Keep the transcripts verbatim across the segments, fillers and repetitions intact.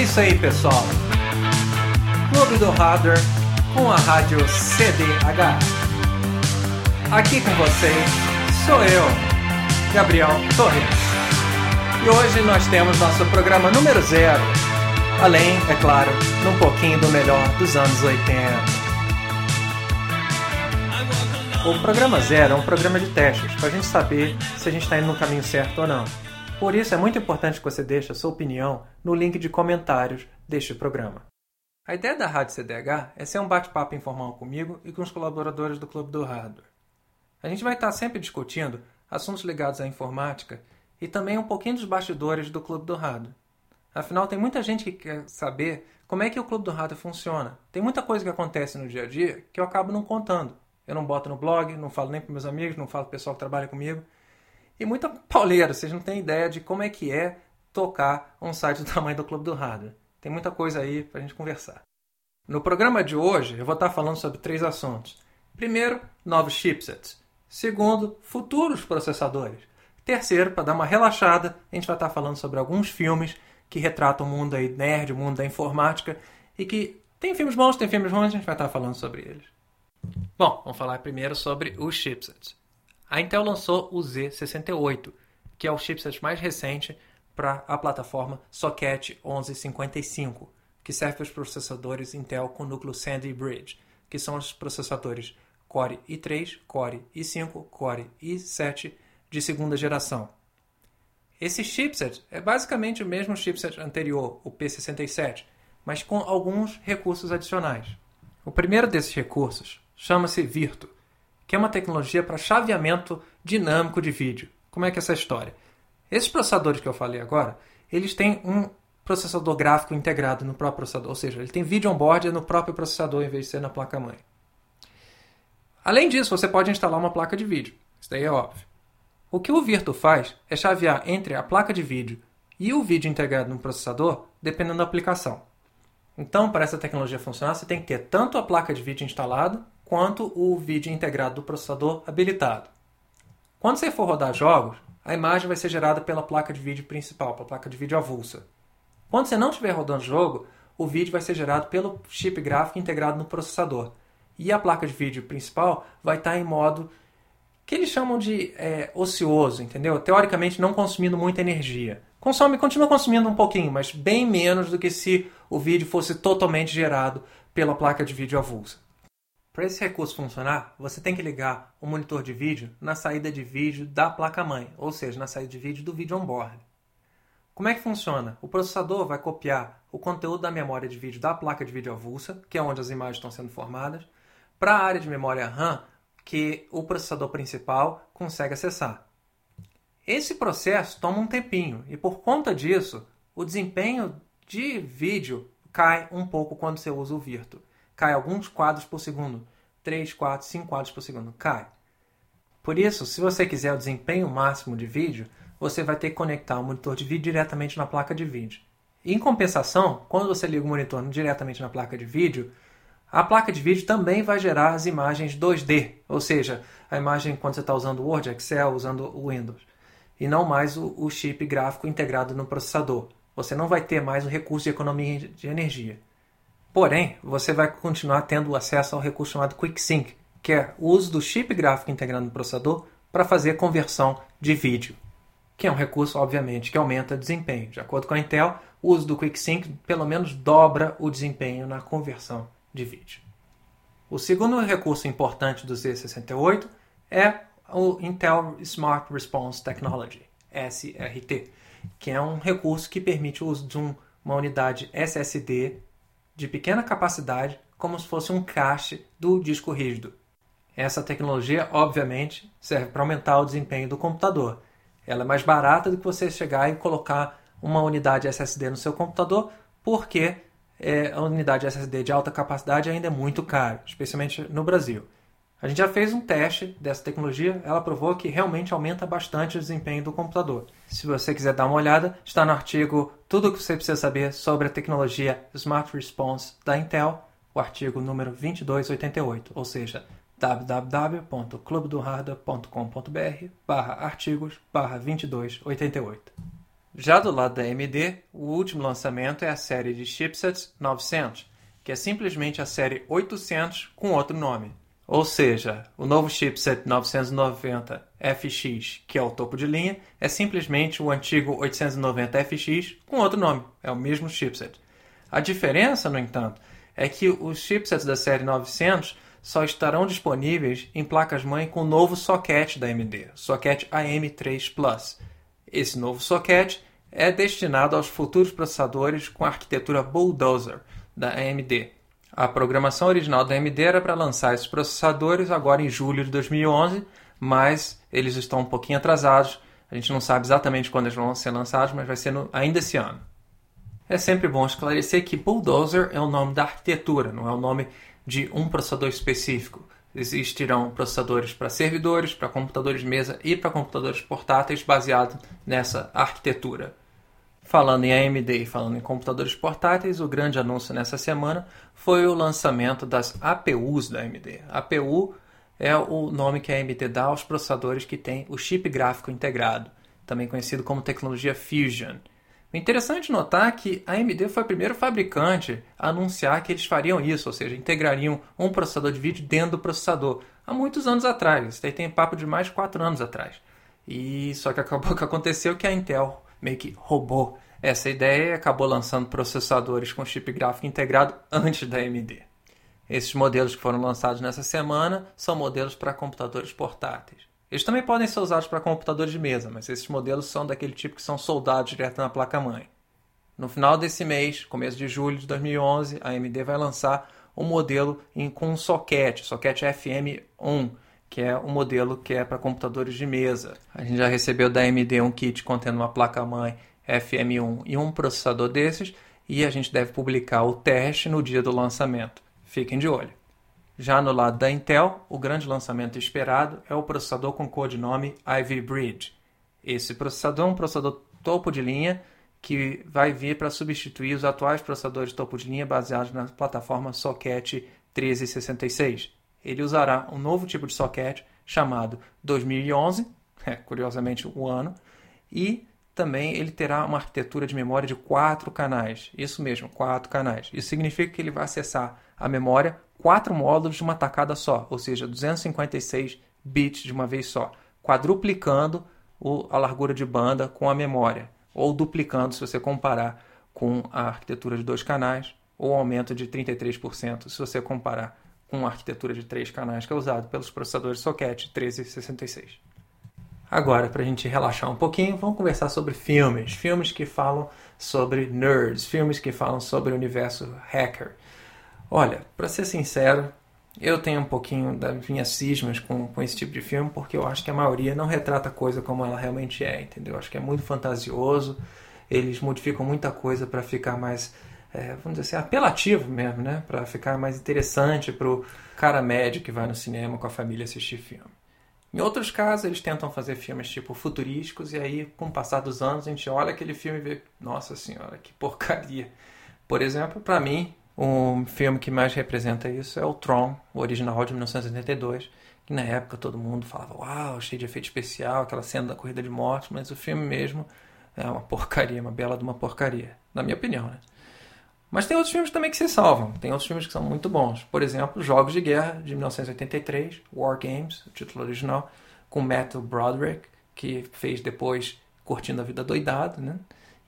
isso aí, pessoal. Clube do Hardware com a rádio C D H. Aqui com vocês sou eu, Gabriel Torres. E hoje nós temos nosso programa número zero. Além, é claro, de um pouquinho do melhor dos anos oitenta. O programa zero é um programa de testes, para a gente saber se a gente está indo no caminho certo ou não. Por isso é muito importante que você deixe a sua opinião no link de comentários deste programa. A ideia da Rádio C D H é ser um bate-papo informal comigo e com os colaboradores do Clube do Hardware. A gente vai estar sempre discutindo assuntos ligados à informática e também um pouquinho dos bastidores do Clube do Hardware. Afinal, tem muita gente que quer saber como é que o Clube do Hardware funciona. Tem muita coisa que acontece no dia a dia que eu acabo não contando. Eu não boto no blog, não falo nem para meus amigos, não falo para o pessoal que trabalha comigo. E muita pauleira, vocês não têm ideia de como é que é tocar um site do tamanho do Clube do Hardware. Tem muita coisa aí para a gente conversar. No programa de hoje, eu vou estar falando sobre três assuntos. Primeiro, novos chipsets. Segundo, futuros processadores. Terceiro, para dar uma relaxada, a gente vai estar falando sobre alguns filmes que retratam o mundo aí nerd, o mundo da informática, e que tem filmes bons, tem filmes ruins, a gente vai estar falando sobre eles. Bom, vamos falar primeiro sobre os chipsets. A Intel lançou o Z sessenta e oito, que é o chipset mais recente para a plataforma Socket onze cinquenta e cinco, que serve para os processadores Intel com núcleo Sandy Bridge, que são os processadores Core i três, Core i cinco, Core i sete de segunda geração. Esse chipset é basicamente o mesmo chipset anterior, o P sessenta e sete, mas com alguns recursos adicionais. O primeiro desses recursos chama-se Virtu, que é uma tecnologia para chaveamento dinâmico de vídeo. Como é que é essa história? Esses processadores que eu falei agora, eles têm um processador gráfico integrado no próprio processador, ou seja, ele tem vídeo on-board no próprio processador em vez de ser na placa-mãe. Além disso, você pode instalar uma placa de vídeo. Isso daí é óbvio. O que o Virtu faz é chavear entre a placa de vídeo e o vídeo integrado no processador, dependendo da aplicação. Então, para essa tecnologia funcionar, você tem que ter tanto a placa de vídeo instalada, quanto o vídeo integrado do processador habilitado. Quando você for rodar jogos, a imagem vai ser gerada pela placa de vídeo principal, pela placa de vídeo avulsa. Quando você não estiver rodando o jogo, o vídeo vai ser gerado pelo chip gráfico integrado no processador. E a placa de vídeo principal vai estar em modo que eles chamam de é, ocioso, entendeu? Teoricamente não consumindo muita energia. Consome, continua consumindo um pouquinho, mas bem menos do que se o vídeo fosse totalmente gerado pela placa de vídeo avulsa. Para esse recurso funcionar, você tem que ligar o monitor de vídeo na saída de vídeo da placa-mãe, ou seja, na saída de vídeo do vídeo on-board. Como é que funciona? O processador vai copiar o conteúdo da memória de vídeo da placa de vídeo avulsa, que é onde as imagens estão sendo formadas, para a área de memória RAM que o processador principal consegue acessar. Esse processo toma um tempinho e, por conta disso, o desempenho de vídeo cai um pouco quando você usa o Virtu. Cai alguns quadros por segundo. três, quatro, cinco quadros por segundo. Cai. Por isso, se você quiser o desempenho máximo de vídeo, você vai ter que conectar o monitor de vídeo diretamente na placa de vídeo. Em compensação, quando você liga o monitor diretamente na placa de vídeo, a placa de vídeo também vai gerar as imagens dois D, ou seja, a imagem quando você está usando o Word, Excel, usando o Windows, e não mais o, o chip gráfico integrado no processador. Você não vai ter mais o recurso de economia de energia. Porém, você vai continuar tendo acesso ao recurso chamado QuickSync, que é o uso do chip gráfico integrado no processador para fazer a conversão de vídeo, que é um recurso, obviamente, que aumenta o desempenho. De acordo com a Intel, o uso do QuickSync pelo menos dobra o desempenho na conversão de vídeo. O segundo recurso importante do Z sessenta e oito é o Intel Smart Response Technology, S R T, que é um recurso que permite o uso de um, uma unidade S S D de pequena capacidade, como se fosse um cache do disco rígido. Essa tecnologia, obviamente, serve para aumentar o desempenho do computador. Ela é mais barata do que você chegar e colocar uma unidade S S D no seu computador, porque é, a unidade S S D de alta capacidade ainda é muito cara, especialmente no Brasil. A gente já fez um teste dessa tecnologia, ela provou que realmente aumenta bastante o desempenho do computador. Se você quiser dar uma olhada, está no artigo Tudo o que você precisa saber sobre a tecnologia Smart Response da Intel, o artigo número vinte e dois oitenta e oito, ou seja, w w w ponto clube do hardware ponto com ponto b r barra artigos barra vinte e dois oitenta e oito. Já do lado da A M D, o último lançamento é a série de chipsets novecentos, que é simplesmente a série oitocentos com outro nome. Ou seja, o novo chipset novecentos e noventa F X, que é o topo de linha, é simplesmente o antigo oitocentos e noventa F X com outro nome. É o mesmo chipset. A diferença, no entanto, é que os chipsets da série novecentos só estarão disponíveis em placas-mãe com o novo socket da A M D, o socket A M três Plus. Esse novo socket é destinado aos futuros processadores com a arquitetura Bulldozer da A M D. A programação original da A M D era para lançar esses processadores agora em julho de dois mil e onze, mas eles estão um pouquinho atrasados. A gente não sabe exatamente quando eles vão ser lançados, mas vai ser no, ainda esse ano. É sempre bom esclarecer que Bulldozer é o nome da arquitetura, não é o nome de um processador específico. Existirão processadores para servidores, para computadores de mesa e para computadores portáteis baseados nessa arquitetura. Falando em A M D e falando em computadores portáteis, o grande anúncio nessa semana foi o lançamento das A P Us da A M D. A P U é o nome que a A M D dá aos processadores que têm o chip gráfico integrado, também conhecido como tecnologia Fusion. O interessante notar que a A M D foi a primeira fabricante a anunciar que eles fariam isso, ou seja, integrariam um processador de vídeo dentro do processador, há muitos anos atrás. Isso daí tem papo de mais de quatro anos atrás. E só que acabou que aconteceu que a Intel meio que roubou essa ideia e acabou lançando processadores com chip gráfico integrado antes da A M D. Esses modelos que foram lançados nessa semana são modelos para computadores portáteis. Eles também podem ser usados para computadores de mesa, mas esses modelos são daquele tipo que são soldados direto na placa-mãe. No final desse mês, começo de julho de dois mil e onze, a A M D vai lançar um modelo em, com um socket, socket F M um, que é um modelo que é para computadores de mesa. A gente já recebeu da A M D um kit contendo uma placa-mãe F M um e um processador desses, e a gente deve publicar o teste no dia do lançamento. Fiquem de olho. Já no lado da Intel, o grande lançamento esperado é o processador com codinome Ivy Bridge. Esse processador é um processador topo de linha que vai vir para substituir os atuais processadores topo de linha baseados na plataforma Socket treze sessenta e seis. Ele usará um novo tipo de socket chamado dois mil e onze, é, curiosamente o ano, e também ele terá uma arquitetura de memória de quatro canais. Isso mesmo, quatro canais. Isso significa que ele vai acessar a memória quatro módulos de uma tacada só, ou seja, duzentos e cinquenta e seis bits de uma vez só, quadruplicando o, a largura de banda com a memória, ou duplicando se você comparar com a arquitetura de dois canais, ou aumento de trinta e três por cento se você comparar com a arquitetura de três canais que é usado pelos processadores Socket treze sessenta e seis. Agora, para a gente relaxar um pouquinho, vamos conversar sobre filmes. Filmes que falam sobre nerds, filmes que falam sobre o universo hacker. Olha, para ser sincero, eu tenho um pouquinho das minhas cismas com, com esse tipo de filme, porque eu acho que a maioria não retrata a coisa como ela realmente é, entendeu? Eu acho que é muito fantasioso, eles modificam muita coisa para ficar mais, é, vamos dizer assim, apelativo mesmo, né? Para ficar mais interessante para o cara médio que vai no cinema com a família assistir filme. Em outros casos, eles tentam fazer filmes tipo futurísticos, e aí, com o passar dos anos, a gente olha aquele filme e vê, nossa senhora, que porcaria. Por exemplo, para mim, o filme que mais representa isso é o Tron, o original de mil novecentos e oitenta e dois, que na época todo mundo falava, uau, cheio de efeito especial, aquela cena da corrida de morte, mas o filme mesmo é uma porcaria, uma bela de uma porcaria, na minha opinião, né? Mas tem outros filmes também que se salvam, tem outros filmes que são muito bons. Por exemplo, Jogos de Guerra, de mil novecentos e oitenta e três, War Games, o título original, com Matthew Broderick, que fez depois Curtindo a Vida Doidado, né?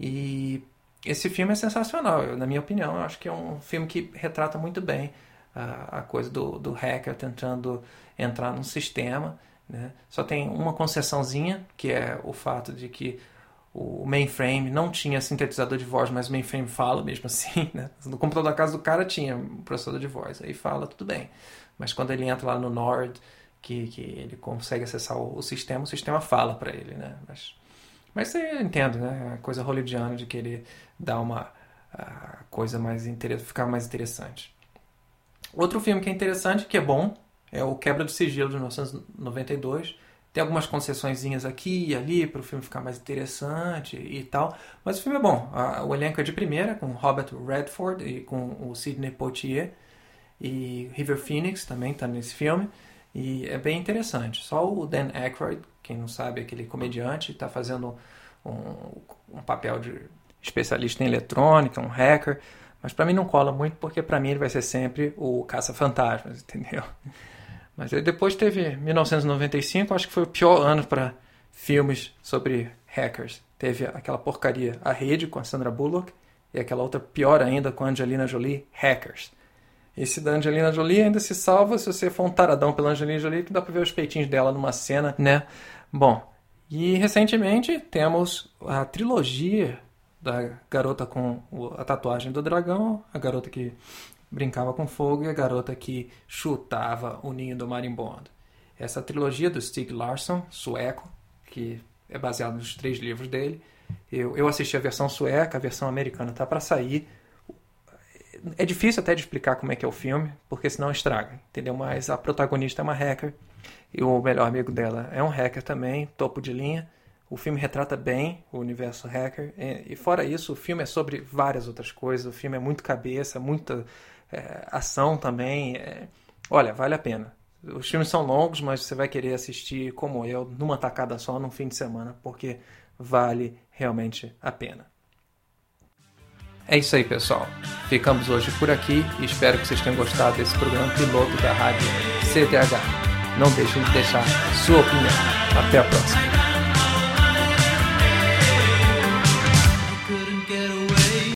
E esse filme é sensacional, eu, na minha opinião. Eu acho que é um filme que retrata muito bem a, a coisa do, do hacker tentando entrar num sistema, né? Só tem uma concessãozinha, que é o fato de que o mainframe não tinha sintetizador de voz, mas o mainframe fala mesmo assim, né? No computador da casa do cara tinha um processador de voz, aí fala, tudo bem. Mas quando ele entra lá no Nord, que, que ele consegue acessar o, o sistema, o sistema fala para ele, né? Mas, mas eu entendo, né? A coisa hollywoodiana de querer dar uma a coisa mais interessante, ficar mais interessante. Outro filme que é interessante, que é bom, é o Quebra do Sigilo de mil novecentos e noventa e dois. Tem algumas concessõezinhas aqui e ali para o filme ficar mais interessante e tal, mas o filme é bom. O elenco é de primeira, com Robert Redford e com o Sidney Poitier, e River Phoenix também está nesse filme, e é bem interessante. Só o Dan Aykroyd, quem não sabe, aquele comediante, está fazendo um, um papel de especialista em eletrônica, um hacker, mas para mim não cola muito, porque para mim ele vai ser sempre o caça-fantasmas, entendeu? Mas aí depois teve mil novecentos e noventa e cinco, acho que foi o pior ano para filmes sobre hackers. Teve aquela porcaria A Rede, com a Sandra Bullock, e aquela outra pior ainda com a Angelina Jolie, Hackers. Esse da Angelina Jolie ainda se salva se você for um taradão pela Angelina Jolie, que dá pra ver os peitinhos dela numa cena, né? Bom, e recentemente temos a trilogia da garota com a tatuagem do dragão, a garota que brincava com fogo e a garota que chutava o ninho do marimbondo. Essa trilogia do Stieg Larsson, sueco, que é baseado nos três livros dele. Eu, eu assisti a versão sueca, a versão americana está para sair. É difícil até de explicar como é que é o filme, porque senão estraga, entendeu? Mas a protagonista é uma hacker e o melhor amigo dela é um hacker também, topo de linha. O filme retrata bem o universo hacker e, fora isso, o filme é sobre várias outras coisas. O filme é muito cabeça, muita é, ação também. É, olha, vale a pena. Os filmes são longos, mas você vai querer assistir, como eu, numa tacada só, num fim de semana, porque vale realmente a pena. É isso aí, pessoal. Ficamos hoje por aqui e espero que vocês tenham gostado desse programa piloto da Rádio C T H. Não deixem de deixar a sua opinião. Até a próxima.